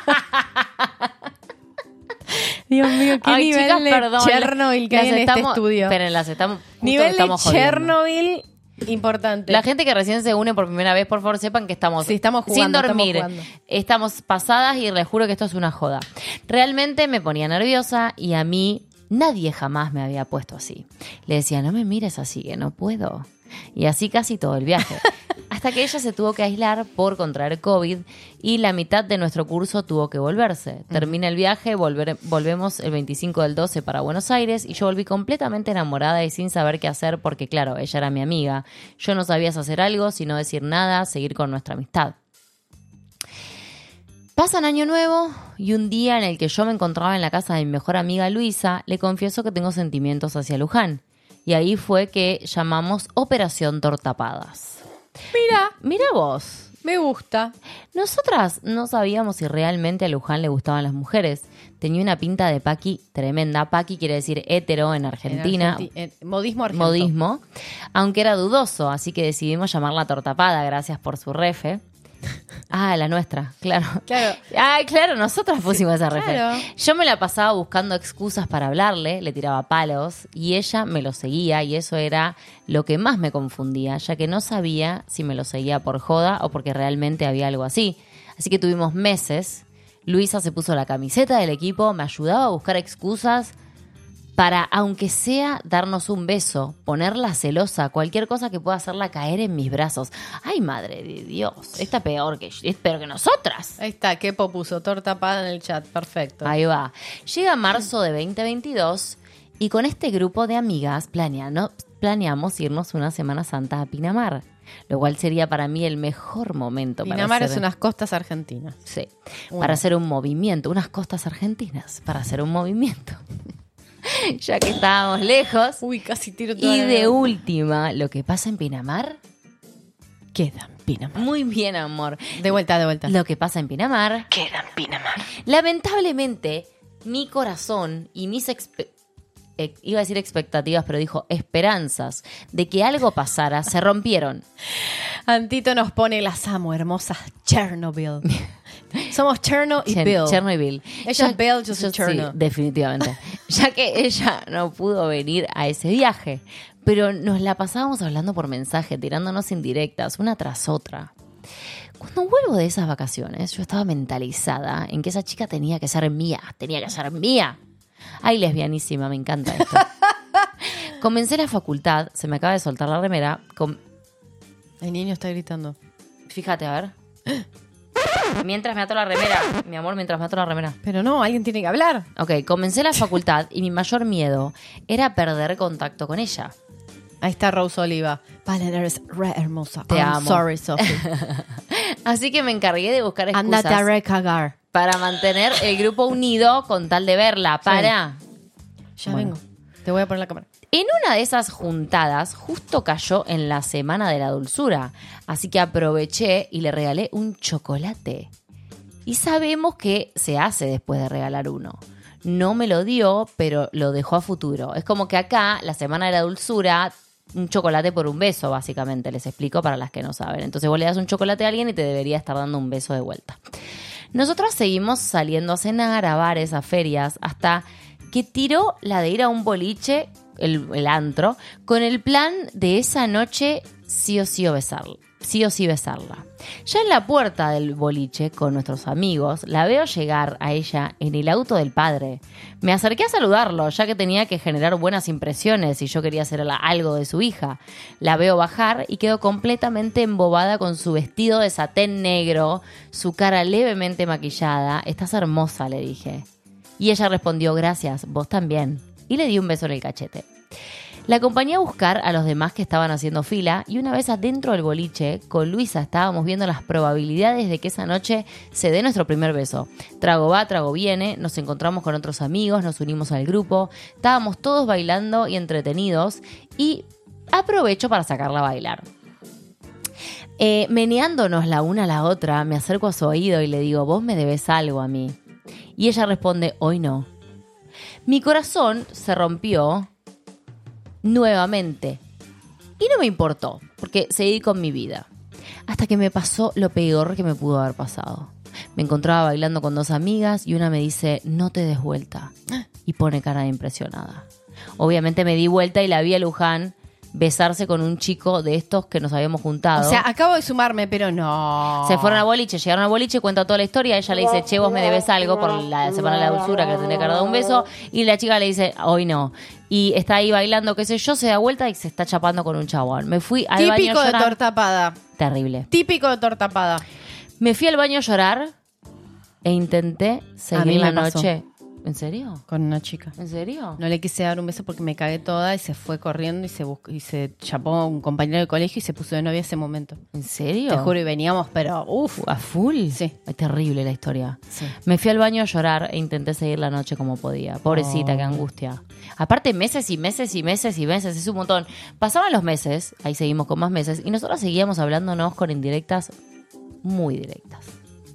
Dios mío, qué Ay, nivel chicas, de perdón. Chernobyl que Las hay en este estamos- estudio. Esperen, las estamos... justo Nivel estamos de jodiendo. Chernobyl importante. La gente que recién se une por primera vez, por favor, sepan que estamos, Sí, estamos sin jugando, dormir. estamos jugando. Estamos pasadas y les juro que esto es una joda. Realmente me ponía nerviosa y a mí nadie jamás me había puesto así. Le decía, no me mires así, que no puedo. Y así casi todo el viaje. Hasta que ella se tuvo que aislar por contraer COVID y la mitad de nuestro curso tuvo que volverse. Termina el viaje, volver- volvemos el veinticinco del doce para Buenos Aires y yo volví completamente enamorada y sin saber qué hacer porque, claro, ella era mi amiga. Yo no sabía si hacer algo, sino decir nada, seguir con nuestra amistad. Pasan Año Nuevo y un día en el que yo me encontraba en la casa de mi mejor amiga Luisa, le confieso que tengo sentimientos hacia Luján. Y ahí fue que llamamos Operación Tortapadas. Mira, Mira vos. me gusta. Nosotras no sabíamos si realmente a Luján le gustaban las mujeres. Tenía una pinta de paqui tremenda. Paqui quiere decir hétero en Argentina. En Argenti- en- modismo argentino. Modismo. Aunque era dudoso, así que decidimos llamarla Tortapada. Gracias por su refe. Ah, la nuestra, claro. Claro. Ah, claro, nosotras pusimos esa refe. claro. Yo me la pasaba buscando excusas para hablarle, le tiraba palos y ella me lo seguía y eso era lo que más me confundía, ya que no sabía si me lo seguía por joda o porque realmente había algo así. Así que tuvimos meses. Luisa se puso la camiseta del equipo, me ayudaba a buscar excusas para, aunque sea, darnos un beso, ponerla celosa, cualquier cosa que pueda hacerla caer en mis brazos. Ay, madre de Dios, está peor que, es peor que nosotras. Ahí está, Kepo puso tortapada en el chat, perfecto. Ahí va. Llega marzo de veinte veintidós y con este grupo de amigas planeando, planeamos irnos una Semana Santa a Pinamar, lo cual sería para mí el mejor momento para Pinamar hacer... es unas costas argentinas. Sí, Una. para hacer un movimiento, unas costas argentinas, para hacer un movimiento. Ya que estábamos lejos. Uy, casi tiro toda Y la- de última, lo que pasa en Pinamar, Queda en Pinamar. muy bien, amor. De vuelta, de vuelta. Lo que pasa en Pinamar, Queda en Pinamar. lamentablemente, mi corazón y mis expe- eh, iba a decir expectativas, pero dijo esperanzas de que algo pasara, se rompieron. Antito nos pone las amo, hermosas Chernobyl. Somos Cherno y Chen- Bill. Chernobyl. Ella es Bill, yo soy sí, Cherno. definitivamente. Ya que ella no pudo venir a ese viaje, pero nos la pasábamos hablando por mensaje, tirándonos indirectas, una tras otra. Cuando vuelvo de esas vacaciones, yo estaba mentalizada en que esa chica tenía que ser mía, tenía que ser mía. Ay, lesbianísima, me encanta esto. Comencé la facultad, se me acaba de soltar la remera. com- El niño está gritando. Fíjate, a ver. Mientras me ato la remera, mi amor, mientras me ato la remera. Pero no, alguien tiene que hablar. Ok, comencé la facultad y mi mayor miedo era perder contacto con ella. Ahí está Rose Oliva. Vale, eres re hermosa. Te I'm amo. sorry, Sophie. Así que me encargué de buscar excusas Andate a recagar. para mantener el grupo unido con tal de verla. Para. Ya Bueno. vengo. Te voy a poner la cámara. En una de esas juntadas justo cayó en la Semana de la Dulzura, así que aproveché y le regalé un chocolate. Y sabemos qué se hace después de regalar uno. No me lo dio, pero lo dejó a futuro. Es como que acá, la Semana de la Dulzura, un chocolate por un beso, básicamente. Les explico para las que no saben. Entonces vos le das un chocolate a alguien y te debería estar dando un beso de vuelta. Nosotros seguimos saliendo a cenar, a bares, a ferias, hasta que tiró la de ir a un boliche, el, el antro, con el plan de esa noche sí o sí o besarla. Sí o sí besarla. Ya en la puerta del boliche, con nuestros amigos, la veo llegar a ella en el auto del padre. Me acerqué a saludarlo, ya que tenía que generar buenas impresiones y yo quería hacer algo de su hija. La veo bajar y quedo completamente embobada con su vestido de satén negro, su cara levemente maquillada. Estás hermosa, le dije. Y ella respondió, gracias, vos también. Y le di un beso en el cachete. La acompañé a buscar a los demás que estaban haciendo fila y una vez adentro del boliche, con Luisa estábamos viendo las probabilidades de que esa noche se dé nuestro primer beso. Trago va, trago viene, nos encontramos con otros amigos, nos unimos al grupo, estábamos todos bailando y entretenidos y aprovecho para sacarla a bailar. Eh, meneándonos la una a la otra, me acerco a su oído y le digo, vos me debes algo a mí. Y ella responde, hoy no. Mi corazón se rompió nuevamente. Y no me importó, porque seguí con mi vida. Hasta que me pasó lo peor que me pudo haber pasado. Me encontraba bailando con dos amigas y una me dice, no te des vuelta. Y pone cara de impresionada. Obviamente me di vuelta y la vi a Luján besarse con un chico de estos que nos habíamos juntado. O sea, acabo de sumarme, pero no. Se fueron a boliche, llegaron a boliche, cuenta toda la historia. Ella le dice, che, vos me debes algo por la Semana de la Dulzura que le tendría que haber dado un beso. Y la chica le dice, hoy no. Y está ahí bailando, qué sé yo, se da vuelta y se está chapando con un chabón. Me fui al baño Típico a de llorar. tortapada. Terrible. Típico de tortapada. Me fui al baño a llorar e intenté A seguir mí la me pasó. noche ¿En serio? con una chica. ¿En serio? No le quise dar un beso porque me cagué toda y se fue corriendo y se buscó, y se chapó a un compañero de colegio y se puso de novia ese momento. ¿En serio? Te juro, y veníamos, pero uff. ¿A full? Sí. Es terrible la historia. Sí. Me fui al baño a llorar e intenté seguir la noche como podía. Pobrecita, Oh. qué angustia. Aparte, meses y meses y meses y meses, es un montón. Pasaban los meses, ahí seguimos con más meses, y nosotros seguíamos hablándonos con indirectas muy directas.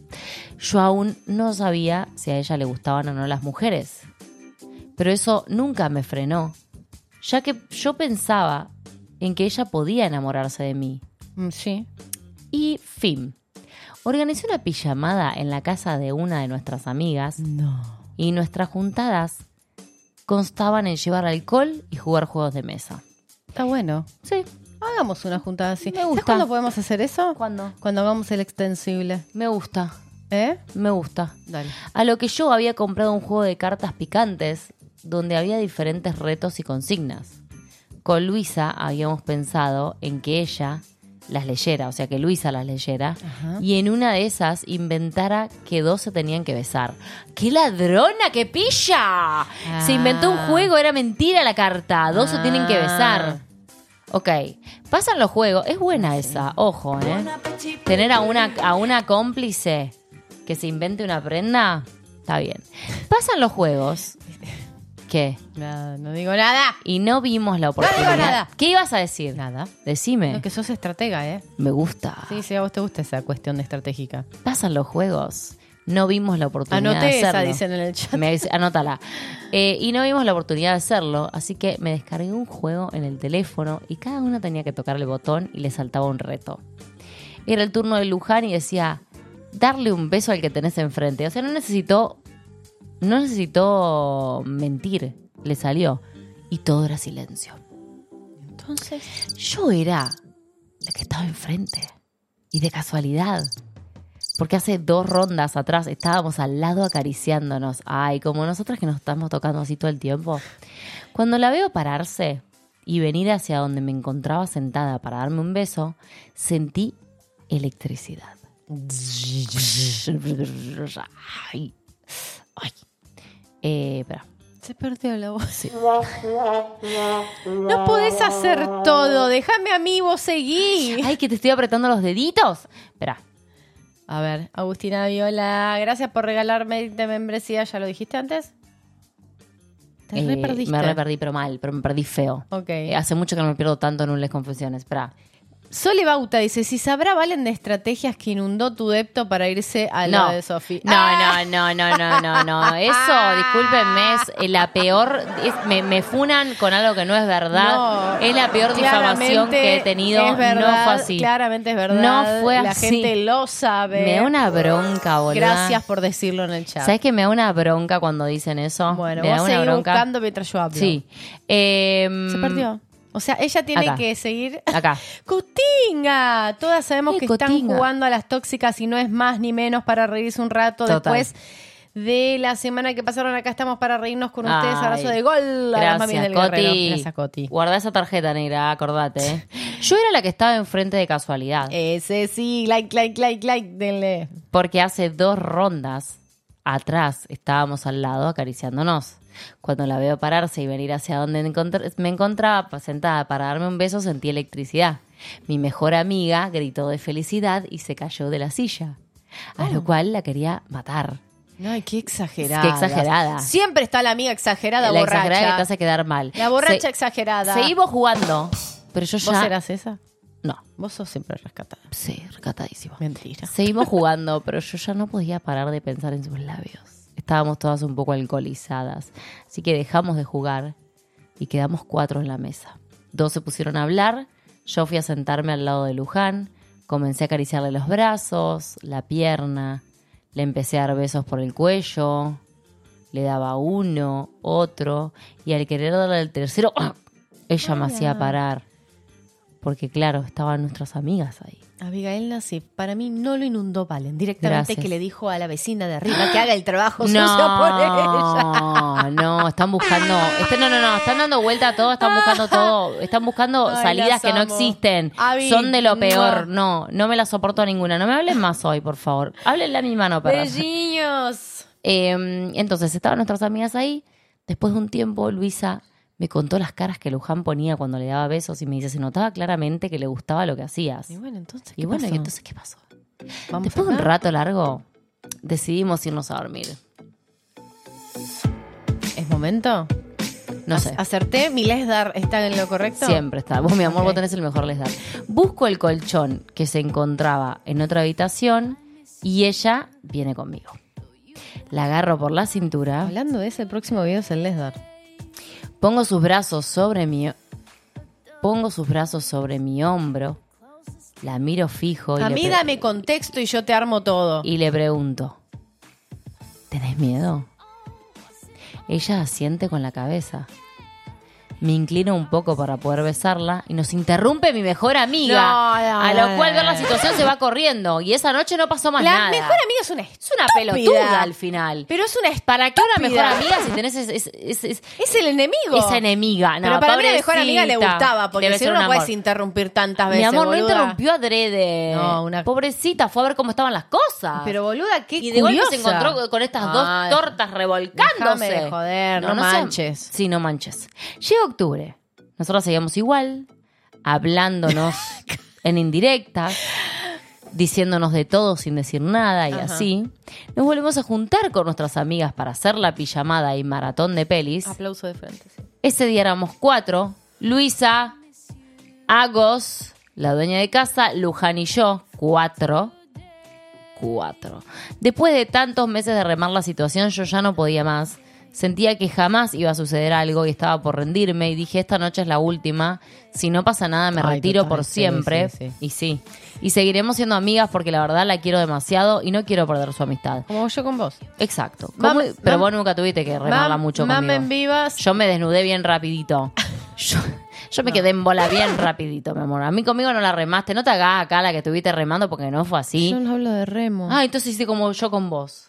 Yo aún no sabía si a ella le gustaban o no las mujeres. Pero eso nunca me frenó, ya que yo pensaba en que ella podía enamorarse de mí. Mm, Sí. Y fin. Organicé una pijamada en la casa de una de nuestras amigas No. y nuestras juntadas constaban en llevar alcohol y jugar juegos de mesa. Está bueno. Sí. Hagamos una juntada así. Me gusta. ¿Sabes cuándo podemos hacer eso? ¿Cuándo? Cuando hagamos el extensible. Me gusta, ¿Eh? me gusta. Dale. A lo que yo había comprado un juego de cartas picantes donde había diferentes retos y consignas. Con Luisa habíamos pensado en que ella las leyera, o sea, que Luisa las leyera, Ajá. y en una de esas inventara que dos se tenían que besar. ¡Qué ladrona, qué pilla! Se inventó un juego, era mentira la carta, dos se tienen que besar. Ok, pasan los juegos, es buena esa, ojo, ¿eh? Tener a una, a una cómplice que se invente una prenda, está bien. Pasan los juegos. ¿Qué? Nada, no digo nada. Y no vimos la oportunidad. digo nada. ¿Qué ibas a decir? Nada. Decime. No, que sos estratega, ¿eh? Me gusta. Sí, sí, a vos te gusta esa cuestión de estratégica. Pasan los juegos. No vimos la oportunidad Anoté de esa, hacerlo. dicen en el chat. Me dice- anótala. Eh, y no vimos la oportunidad de hacerlo, así que me descargué un juego en el teléfono y cada una tenía que tocar el botón y le saltaba un reto. Era el turno de Luján y decía, darle un beso al que tenés enfrente. O sea, no necesitó, no necesitó mentir, le salió. Y todo era silencio. Entonces, Yo era la que estaba enfrente. Y de casualidad. Porque hace dos rondas atrás estábamos al lado acariciándonos. Ay, como nosotras que nos estamos tocando así todo el tiempo. Cuando la veo pararse y venir hacia donde me encontraba sentada para darme un beso, sentí electricidad. Ay. Ay. Eh, espera. se perdió la voz. Sí. No podés hacer todo. Déjame a mí, vos seguí. Ay, que te estoy apretando los deditos. Espera. A ver, Agustina Viola, gracias por regalarme de membresía. ¿Ya lo dijiste antes? Te Eh, re perdiste. me re perdí, pero mal, pero me perdí feo. Ok. Eh, hace mucho que no me pierdo tanto en un Les Confesiones. Espera. Sole Bauta dice, si sabrá Valen de estrategias que inundó tu depto para irse al No. lado de Sofi. No, no, no, no, no, no, no. Eso, discúlpenme, es eh, la peor. es- me, me funan con algo que no es verdad. No, es la peor difamación claramente que he tenido. es verdad, no fue así. Claramente es verdad. No fue La así. gente lo sabe. Me da una bronca, boludo. Gracias por decirlo en el chat. ¿Sabes que me da una bronca cuando dicen eso? Bueno, me da vos una seguís bronca. buscando mientras yo hablo. Sí. Eh, Se perdió. O sea, ella tiene Acá. que seguir... Acá. ¡Cotinga! Todas sabemos Eh, que Cotinga. están jugando a las tóxicas y no es más ni menos para reírse un rato. Total. Después de la semana que pasaron acá estamos para reírnos con ustedes. Ay. Abrazo de gol a las mamis Gracias, del Coti. Guerrero. Gracias, Coti. Guarda esa tarjeta negra, acordate. ¿eh? Yo era la que estaba enfrente de casualidad. Ese sí, like, like, like, like, denle. Porque hace dos rondas atrás estábamos al lado acariciándonos. Cuando la veo pararse y venir hacia donde me encontr- me encontraba pues, sentada para darme un beso, sentí electricidad. Mi mejor amiga gritó de felicidad y se cayó de la silla. A lo cual la quería matar. Ay, qué exagerada. Qué exagerada. Siempre está la amiga exagerada, la borracha. exagerada que te hace quedar mal. La borracha Se- exagerada. Seguimos jugando, pero yo ya... ¿Vos eras esa? No, Vos sos siempre rescatada. sí, recatadísima. Mentira. Seguimos jugando, pero yo ya no podía parar de pensar en sus labios. Estábamos todas un poco alcoholizadas, así que dejamos de jugar y quedamos cuatro en la mesa. Dos se pusieron a hablar, yo fui a sentarme al lado de Luján, comencé a acariciarle los brazos, la pierna, le empecé a dar besos por el cuello, le daba uno, otro, y al querer darle el tercero, ella me hacía parar, porque claro, estaban nuestras amigas ahí. Abigail Nassif, para mí no lo inundó Valen. Directamente Gracias. que le dijo a la vecina de arriba que haga el trabajo sucio por ella. No, no, están buscando, este, no, no, no, están dando vuelta a todo, están buscando todo, están busando Ay, salidas las que no amo. existen, Abby, son de lo mua. peor, no, no me la soporto a ninguna, no me hablen más hoy, por favor, háblenle a mi mano, perra. Beijinhos. Eh, entonces, estaban nuestras amigas ahí. Después de un tiempo, Luisa me contó las caras que Luján ponía cuando le daba besos y me dice, se notaba claramente que le gustaba lo que hacías. Y bueno, entonces, ¿qué Y bueno, pasó? ¿y entonces qué pasó? ¿Vamos Después de un acá? rato largo, decidimos irnos a dormir. ¿Es momento? No sé. ¿Acerté? ¿Mi Lesdar está en lo correcto? Siempre está. Vos, mi amor, Ok. vos tenés el mejor lesdar. Busco el colchón que se encontraba en otra habitación y ella viene conmigo. La agarro por la cintura, Hablando de ese, el próximo video es el Lesdar. pongo sus brazos sobre mi pongo sus brazos sobre mi hombro, la miro fijo y, A le, mí pre- dame contexto y yo te armo todo. y le pregunto, ¿tenés miedo? Ella asiente con la cabeza. Me inclino un poco para poder besarla y nos interrumpe mi mejor amiga. No, no, a no, lo no, cual no, ver la no. situación se va corriendo. Y esa noche no pasó más La nada. mejor amiga es una Es una estúpida. pelotuda al final. Pero es una ¿Para qué una mejor estúpida. amiga si tenés es- es- es- es- Es el enemigo. esa enemiga? No, Pero para mí la mejor pobrecita. amiga le gustaba, porque Debe si ser no, un no puedes amor. interrumpir tantas Mi veces, amor, no boluda. interrumpió adrede. No, una- Pobrecita, fue a ver cómo estaban las cosas. Pero boluda, qué y de golpe curiosa. se encontró con estas Ay, dos tortas revolcándose. déjame de joder, no sean- manches. Sí, no manches. Llega octubre. Nosotros seguíamos igual, hablándonos en indirectas, diciéndonos de todo sin decir nada y Ajá. así. Nos volvemos a juntar con nuestras amigas para hacer la pijamada y maratón de pelis. Aplauso de frente, sí. Ese día éramos cuatro. Luisa, Agos, la dueña de casa, Luján y yo. Cuatro. Cuatro. Después de tantos meses de remar la situación, yo ya no podía más. Sentía que jamás iba a suceder algo y estaba por rendirme. Y dije, esta noche es la última. Si no pasa nada, me Ay, retiro total, por sí, siempre. sí, sí. Y sí. Y seguiremos siendo amigas porque la verdad la quiero demasiado y no quiero perder su amistad. Como yo con vos. Exacto. Mam- ¿Cómo- Pero mam- vos nunca tuviste que remarla Mam- mucho mam conmigo. en vivas. Yo me desnudé bien rapidito. Yo, yo me quedé en bola bien rapidito, mi amor. A mí conmigo no la remaste. No te hagas acá la que estuviste remando porque no fue así. Yo no hablo de remo. Ah, entonces hice como yo con vos.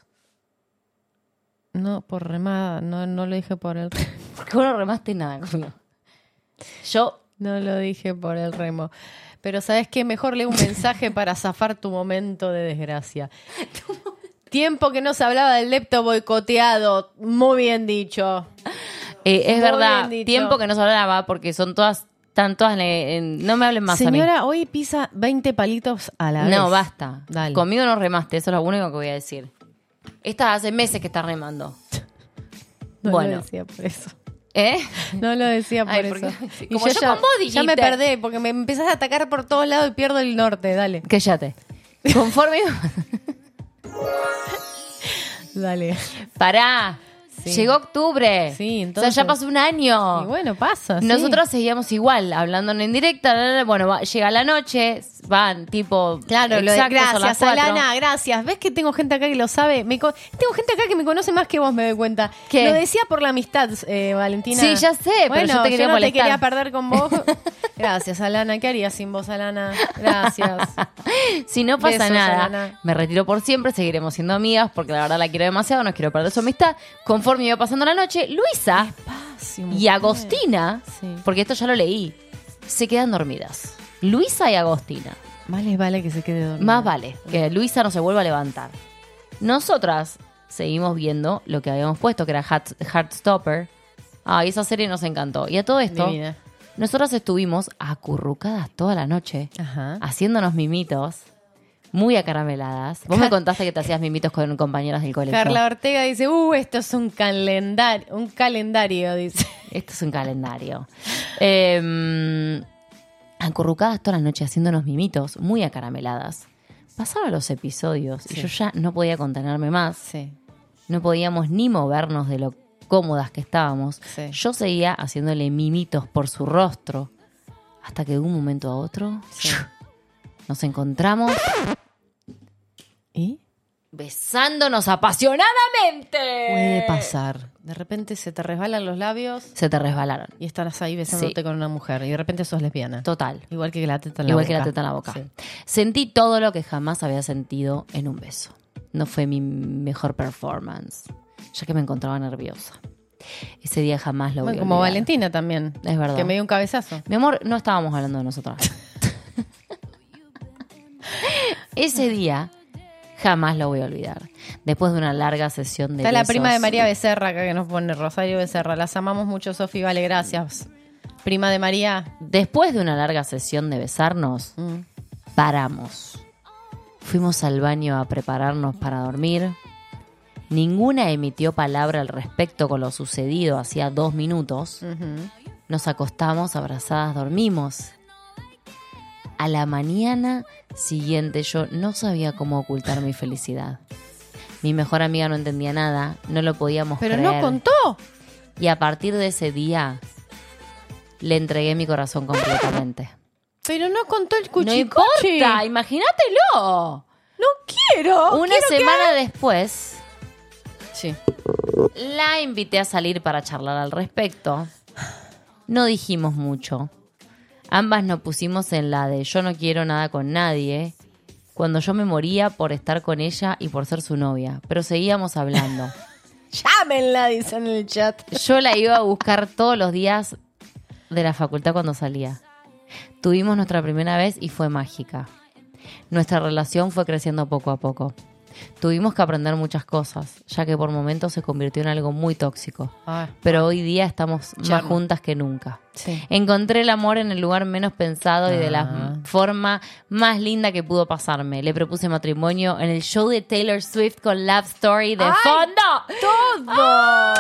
No, por remada. No, no lo dije por el remo. Porque vos no remaste nada conmigo. Yo, No lo dije por el remo. Pero ¿sabes qué? Mejor lee un mensaje para zafar tu momento de desgracia. Tiempo que no se hablaba del lepto boicoteado. Muy bien dicho. eh, es Muy verdad, bien dicho. tiempo que no se hablaba porque son todas, están todas, en- en- no me hablen más a Señora, hoy pisa veinte palitos a la mí. vez. No, basta. Dale. Conmigo no remaste, eso es lo único que voy a decir. Esta hace meses que está remando. No bueno. lo decía por eso. ¿Eh? No lo decía por Ay, eso. porque- Y como yo ya, con vos ya me dijiste. perdí porque me empezás a atacar por todos lados y pierdo el norte. Dale. Cállate. Conforme... Dale. Pará. Sí. Llegó octubre. Sí, O entonces- sea, ya pasó un año. Y bueno, pasa. sí. Nosotros seguíamos igual, hablando en indirecta. la, la, la. Bueno, va- llega la noche, van tipo. Claro, lo de, exactos a las gracias, cuatro. Alana, gracias. ¿Ves que tengo gente acá que lo sabe? Me co- tengo gente acá que me conoce más que vos, me doy cuenta. ¿Qué? Lo decía por la amistad, eh, Valentina. Sí, ya sé, pero bueno, yo te quería no te molestar. quería perder con vos. Gracias, Alana. ¿Qué harías sin vos, Alana? Gracias. Si no pasa Besos, nada, Alana. me retiro por siempre, seguiremos siendo amigas porque la verdad la quiero demasiado, no quiero perder su amistad. Conforme iba pasando la noche, Luisa Espacio, y mujer. Agostina, Sí. porque esto ya lo leí, se quedan dormidas. Luisa y Agostina. Más les vale que se quede dormida. Más vale que Luisa no se vuelva a levantar. Nosotras seguimos viendo lo que habíamos puesto, que era Heart- Heartstopper. Ah, y esa serie nos encantó. Y a todo esto, Divina. nosotras estuvimos acurrucadas toda la noche, Ajá. haciéndonos mimitos, muy acarameladas. Vos me contaste que te hacías mimitos con compañeras del colegio. Carla Ortega dice, uh, esto es un calendario, un calendario, dice. Esto es un calendario. Eh, acurrucadas toda la noche haciéndonos mimitos, muy acarameladas. Pasaban los episodios y Sí. yo ya no podía contenerme más. Sí. No podíamos ni movernos de lo cómodas que estábamos. Sí. Yo seguía haciéndole mimitos por su rostro. Hasta que de un momento a otro Sí. nos encontramos ¿Y? besándonos apasionadamente. Puede pasar. De repente se te resbalan los labios Se te resbalaron. y estás ahí besándote Sí. con una mujer. Y de repente sos lesbiana. Total. Igual que la teta en la Igual boca. que la teta en la boca. Sí. Sentí todo lo que jamás había sentido en un beso. No fue mi mejor performance, ya que me encontraba nerviosa. Ese día jamás lo voy Bueno, a como olvidar. Valentina también. Es verdad. Que me dio un cabezazo. Mi amor, no estábamos hablando de nosotras. Ese día Jamás lo voy a olvidar. Después de una larga sesión de Está la besos, prima de María Becerra acá que nos pone, Rosario Becerra. Las amamos mucho, Sofi, vale, gracias. Prima de María. Después de una larga sesión de besarnos, Mm. paramos. Fuimos al baño a prepararnos para dormir. Ninguna emitió palabra al respecto con lo sucedido hacía dos minutos. Ujú. Nos acostamos, abrazadas, dormimos. A la mañana siguiente yo no sabía cómo ocultar mi felicidad. Mi mejor amiga no entendía nada, no lo podíamos Pero creer. no contó. Y a partir de ese día le entregué mi corazón completamente. Pero no contó el cuchicuchi. No importa, imagínatelo. No quiero. Una quiero que semana haga- después Sí. la invité a salir para charlar al respecto. No dijimos mucho. Ambas nos pusimos en la de yo no quiero nada con nadie, cuando yo me moría por estar con ella y por ser su novia. Pero seguíamos hablando. Llámenla, dicen en el chat. Yo la iba a buscar todos los días de la facultad cuando salía. Tuvimos nuestra primera vez y fue mágica. Nuestra relación fue creciendo poco a poco. Tuvimos que aprender muchas cosas, ya que por momentos se convirtió en algo muy tóxico. Ah, Pero hoy día estamos más Cherno. juntas que nunca. sí. Encontré el amor en el lugar menos pensado y de Ah. la forma más linda que pudo pasarme. Le propuse matrimonio en el show de Taylor Swift con Love Story de ¡Ay! fondo. ¡Todo!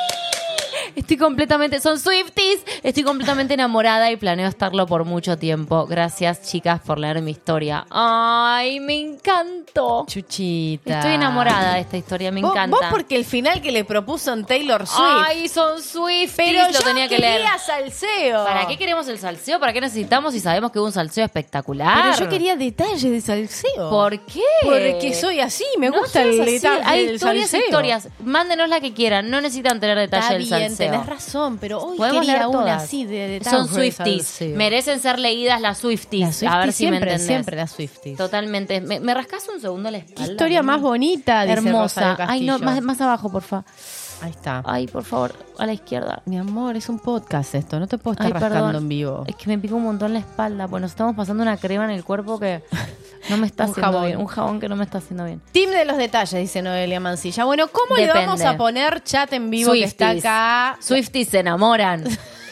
Estoy completamente, son Swifties, estoy completamente enamorada y planeo estarlo por mucho tiempo. Gracias, chicas, por leer mi historia. Ay, me encantó. Chuchita. Estoy enamorada de esta historia, me Vos- encanta. Vos porque el final que le propuso en Taylor Swift. Ay, son Swifties, pero lo yo tenía que leer. quería salseo. ¿Para qué queremos el salseo? ¿Para qué necesitamos si sabemos que hubo un salseo espectacular? Pero yo quería detalles de salseo. ¿Por qué? Porque soy así, me No gusta el seas así. detalle Hay del historias, salseo. historias. Mándenos la que quieran. No necesitan tener detalle Está del bien, salseo. tenés razón, pero hoy Podemos quería leer una todas. así de detalles. Son Swifties. salseo. Merecen ser leídas las Swifties. Las Swifties A ver si siempre, me entendés. siempre las Swifties. Totalmente. ¿Me, me rascas un segundo la espalda? Qué historia más bonita, dice Hermosa. Rosario Ay, no, Castillo. más, más abajo, por favor. Ahí está. Ay, por favor, a la izquierda. Mi amor, es un podcast esto, no te puedo estar Ay, rascando perdón. en vivo. Es que me pica un montón la espalda. Bueno, estamos pasando una crema en el cuerpo que no me está Un haciendo jabón. bien. Un jabón que no me está haciendo bien. Team de los detalles, dice Noelia Mancilla. Bueno, ¿cómo le Depende. vamos a poner chat en vivo que está Swifties. acá? Swifties se enamoran.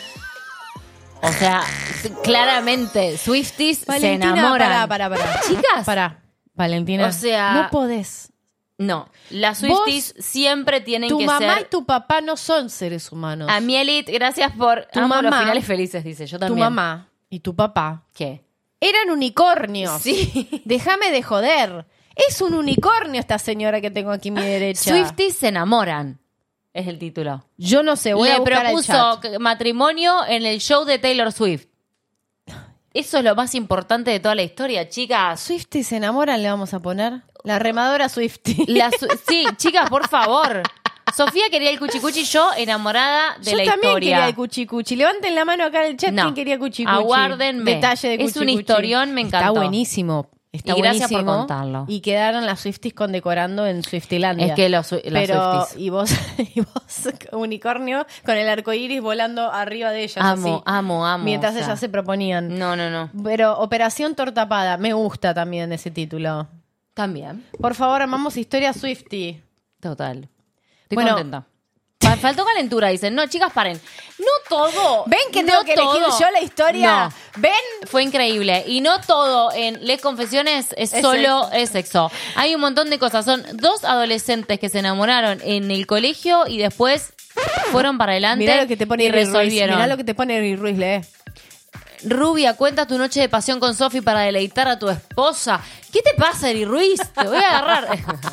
O sea, claramente, Swifties se Valentina, enamoran. pará, pará, pará. Chicas. Pará, Valentina. O sea, no podés. No, las Swifties siempre tienen Tu que mamá ser... y tu papá no son seres humanos. A Mielit, gracias por... Tu Amo los mamá- finales felices, dice. Yo Tu también. mamá y tu papá ¿Qué? eran unicornios. Sí. Déjame de joder. Es un unicornio esta señora que tengo aquí a mi derecha. Swifties se enamoran. Es el título. Yo no sé, voy a Le buscar el propuso chat. que- matrimonio en el show de Taylor Swift. Eso es lo más importante de toda la historia, chicas. Swiftie se enamoran, le vamos a poner. La remadora Swiftie. La su- sí, chicas, por favor. Sofía quería el cuchicuchi, yo enamorada de Yo la también historia. quería el cuchicuchi. Levanten la mano acá en el chat No. quién quería cuchicuchi. Aguárdenme. Detalle de Es un cuchicuchi. historión, me encantó. Está buenísimo. Está Y gracias por buenísimo. contarlo. Y quedaron las Swifties condecorando en Swiftilandia. Es que los, las Pero, Swifties. y vos, y vos, unicornio, con el arco iris volando arriba de ellas. Amo, así, amo, amo. Mientras o sea. ellas se proponían. No, no, no. Pero Operación Tortapada, me gusta también ese título. También. Por favor, amamos historia Swiftie. Total. Estoy Bueno. contenta. Fa- Faltó calentura, dicen. No, chicas, paren. No todo. ¿Ven que no tengo que elegir todo. yo la historia? No. ¿Ven? Fue increíble. Y no todo en Les Confesiones es, Es solo sexo. es sexo. Hay un montón de cosas. Son dos adolescentes que se enamoraron en el colegio y después fueron para adelante Mirá lo que te pone y Iri Ruiz. resolvieron. Mirá lo que te pone Iri Ruiz, lee. Rubia, cuenta tu noche de pasión con Sofi para deleitar a tu esposa. ¿Qué te pasa, Eri Ruiz? Te voy a agarrar.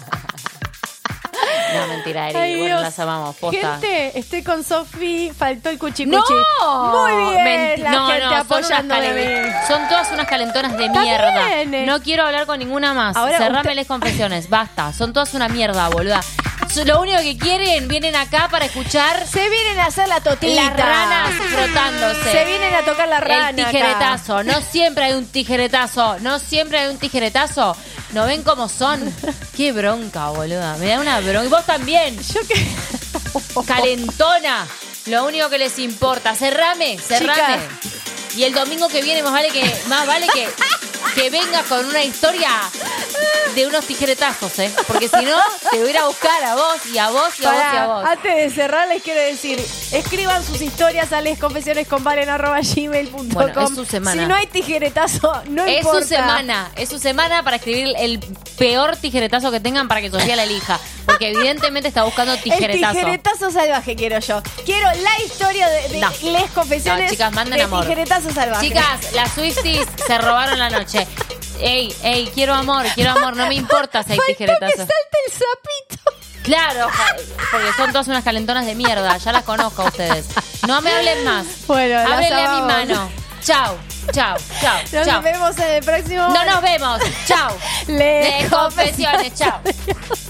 No, mentira, Eri. Ay, bueno, Dios. las amamos, posta. Gente, estoy con Sofi, faltó el cuchicuchi. ¡No! Muy bien, Menti- la no, gente no, son, unas apoyándome a mí. calen- son todas unas calentonas de Está mierda. bien, eh. No quiero hablar con ninguna más. Ahora Cerrame usted- les confesiones, basta. Son todas una mierda, boluda. So- Lo único que quieren, vienen acá para escuchar Se vienen a hacer la totita. las ranas frotándose. Se vienen a tocar la rana. El tijeretazo. No siempre hay un tijeretazo. No siempre hay un tijeretazo. ¿No ven cómo son? Qué bronca, boluda. Me da una bronca. Y vos también. Yo que... Calentona. Lo único que les importa. Cerrame, cerrame. Y el domingo que viene más vale que, más vale que, que venga con una historia de unos tijeretazos, ¿eh? Porque si no, te voy a ir a buscar a vos y a vos y a Pará, vos y a vos. Antes de cerrar, les quiero decir, escriban sus historias a lesconfesionesconvalen arroba gmail punto com. Bueno, es su semana. Si no hay tijeretazo, no Es importa. su semana, es su semana para escribir el peor tijeretazo que tengan para que Sofía la elija. Porque evidentemente está buscando tijeretazo. El tijeretazo salvaje quiero yo. Quiero la historia de, de No. Les Confesiones No, chicas, manden de amor. tijeretazo salvaje. Chicas, las Swifties se robaron la noche. Ey, ey, quiero amor, quiero amor, no me importa si hay Faltó que tijeretazo. salte el sapito. Claro, porque son todas unas calentonas de mierda, ya las conozco a ustedes. No me hablen más. Bueno, las Háblenle a mi amamos. mano. Chau, chau, chau, Nos chau. vemos en el próximo. No nos vemos. Chau. Les De confesiones, chau. Confesiones.